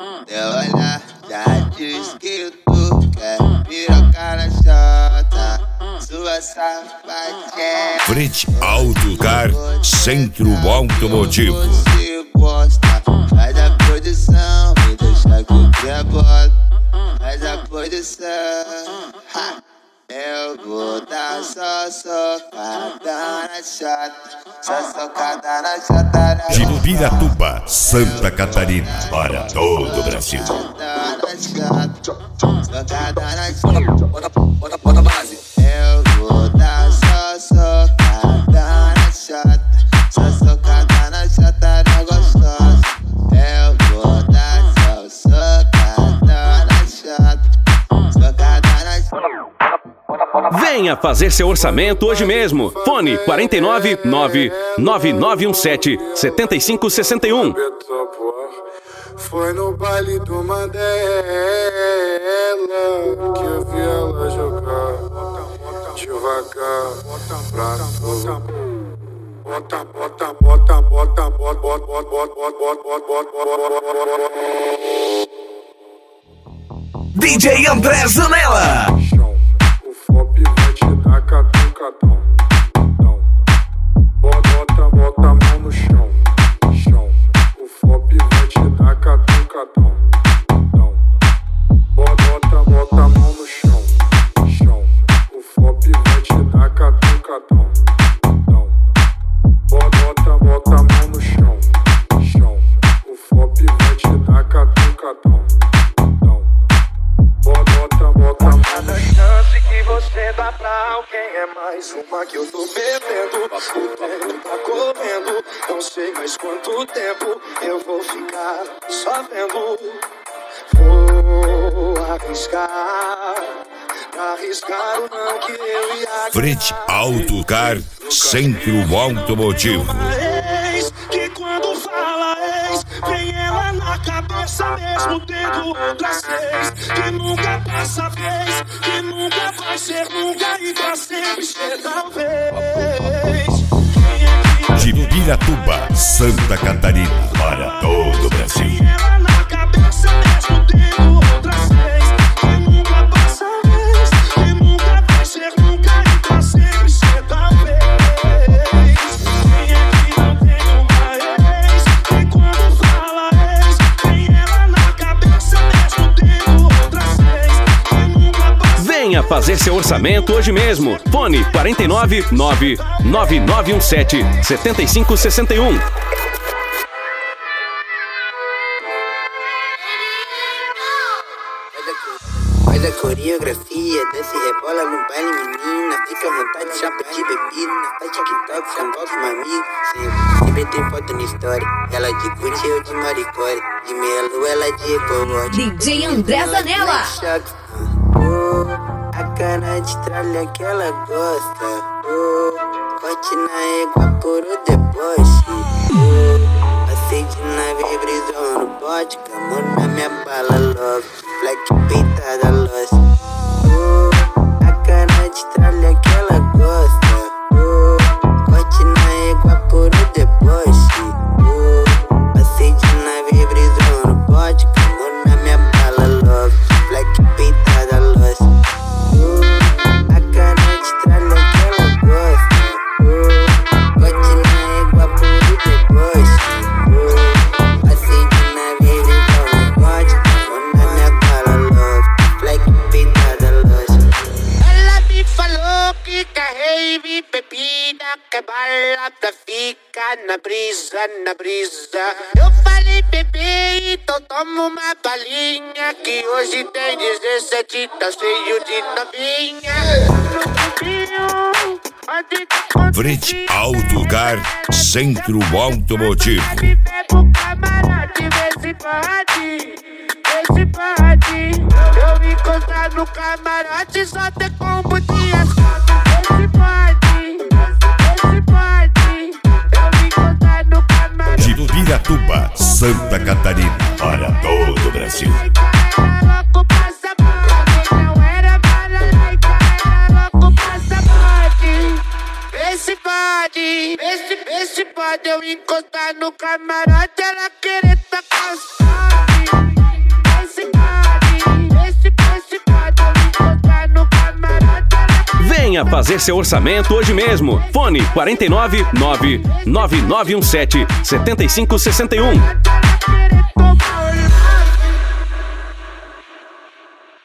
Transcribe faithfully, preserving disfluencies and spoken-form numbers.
Teu olhar já diz que tu quer pirocar na chota. Sua sapatinha. Frente Autocar, Centro Automotivo. Você gosta, faz a produção, me deixa que eu rebola. Faz a produção, ha. Eu vou dar só socada na chata, só socada na chata. De Piratuba, Santa Catarina, para todo o Brasil. Socada na chata, socada na chata. Bota, bota, bota base. Eu vou dar só socada na chata, só socada na chata, não gostosa. Eu vou dar só socada na chata, socada na chata. Venha fazer seu orçamento hoje mesmo. Fone quatro nove nove nove nove um sete sete cinco seis um. Foi no baile do Mandela que eu vi ela jogar devagar pra tu. Bota, bota, bota, bota, bota, bota, bota, bota, bota, bota. D J André Zanella. O Fop vai te dar catucadão. Bota, bota a mão no chão, chão. O Fop vai te dar catucadão. Bota, bota a mão no chão, chão. O Fop vai te dar catucadão. Bota, bota a mão no chão, chão. O Fop vai te dar catucadão. Bota, bota a mão no chão. Chance que você dá pra alguém é mais uma que eu tô bebendo. O tempo tá correndo, não sei mais quanto tempo eu vou ficar só vendo. Vou arriscar, arriscar o não que eu ia. Frente Autocar, Centro Automotivo. Que quando fala ex, vem ela na cabeça mesmo tendo outras seis. Que nunca passa vez, que nunca vai ser nunca e pra sempre ser talvez. De Piratuba, Santa Catarina, para todo o Brasil. Ela na cabeça mesmo tendo outras seis. Que nunca passa vez, que nunca vai ser nunca e pra sempre ser talvez. Venha fazer seu orçamento hoje mesmo. Fone quatro nove nove nove nove um sete sete cinco seis um. Faz a coreografia, desce e rebola no baile, menina. Fica à vontade, chapa de bebida. Faz TikTok, samba com uma amiga. Sempre, sempre tem foto na história. Ela de Gucci, eu de Maricore. De Melo, ela de Ecomote. D J André Zanella. A cara de tralha que ela gosta. Oh, corte na égua por o deboche. Oh, aceite nave, brisão no bote. Camão na minha bala, love. Black peitada, lost. Oh, a cara de tralha que ela gosta. Oh, corte na égua por o deboche. Oh, aceite nave, brisão no bote. Camão na minha bala, love. Black peitada, lost. Que balada fica na brisa, na brisa. Eu falei, bebê, então toma uma balinha. Que hoje tem dezessete, tá cheio de novinha. Frente Autocar, Centro Automotivo. Bebo camarote, vê se pode, vê se pode. Eu encostar no camarote, só ter combo de asfalto. Vê se pode. De Piratuba, Santa Catarina, para todo o Brasil. Vê se pode, vê se, vê se pode eu encostar no camarote, ela querer tacar sorte. Venha fazer seu orçamento hoje mesmo. Fone quatro nove nove, nove nove um sete, sete cinco seis um.